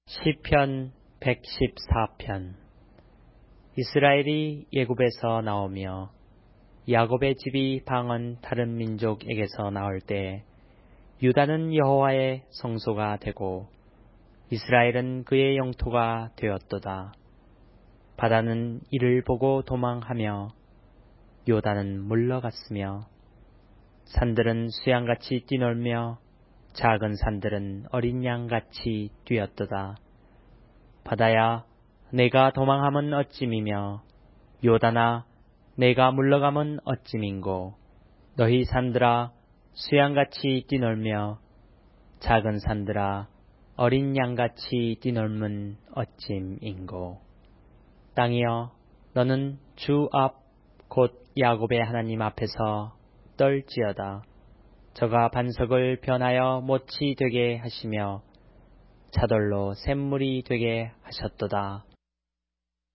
시편 114편. 이스라엘이 애굽에서 나오며 야곱의 집이 방언 다른 민족에게서 나올 때 유다는 여호와의 성소가 되고 이스라엘은 그의 영토가 되었도다. 바다는 이를 보고 도망하며 요단은 물러갔으며 산들은 수양같이 뛰놀며 작은 산들은 어린 양같이 뛰었도다. 바다야, 내가 도망함은 어찌미며 요단아, 내가 물러감은 어찌민고. 너희 산들아, 수양같이 뛰놀며 작은 산들아, 어린 양같이 뛰놀면 어찌민고. 땅이여, 너는 주 앞 곧 야곱의 하나님 앞에서 떨지어다. 저가 반석을 변하여 못이 되게 하시며 차돌로 샘물이 되게 하셨도다.